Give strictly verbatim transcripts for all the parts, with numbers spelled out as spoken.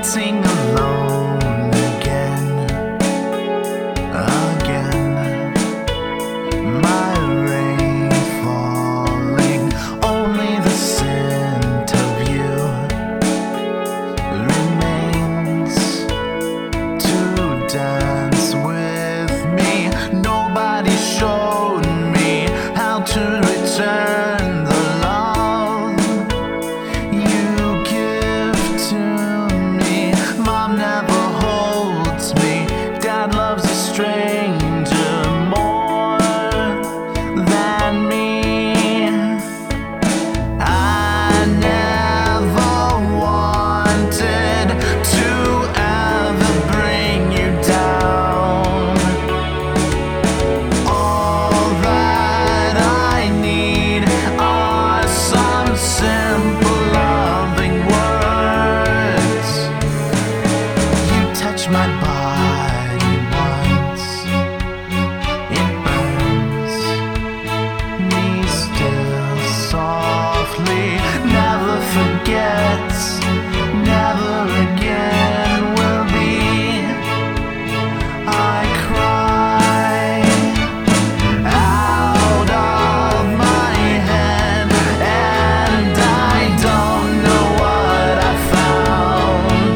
dancing alone again, again. My rain falling, only the scent of you remains to dance with me. Nobody showed me how to return the love you give to me. Mom never holds me, Dad loves a stranger more than me. I never wanted to ever bring you down. All that I need are some simple loving words. You touch my body once, it burns me still softly. Never forgets, never again will be. I cry out of my head, and I don't know what I found.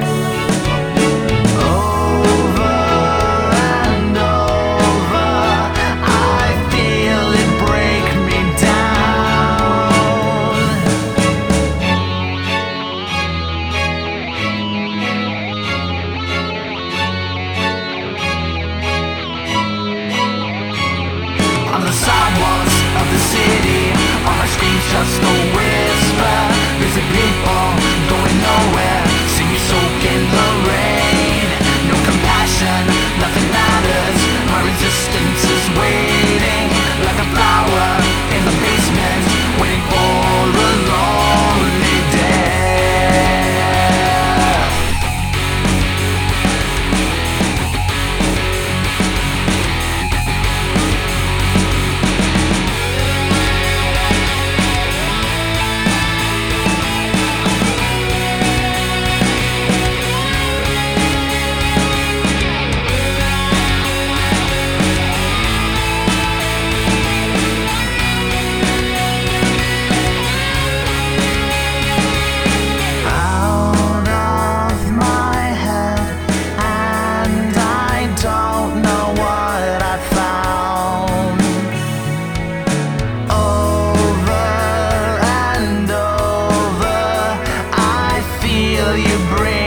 Over and over, I feel it break me down. On the sidewalks of the city, on my screen just a whisper. Busy people going nowhere, see me soak in the rain. No compassion, nothing matters. My resistance is waiting like a flower in the basement, waiting for a lonely death. Out of my head, and I don't know what I found. Over and over, I feel you bring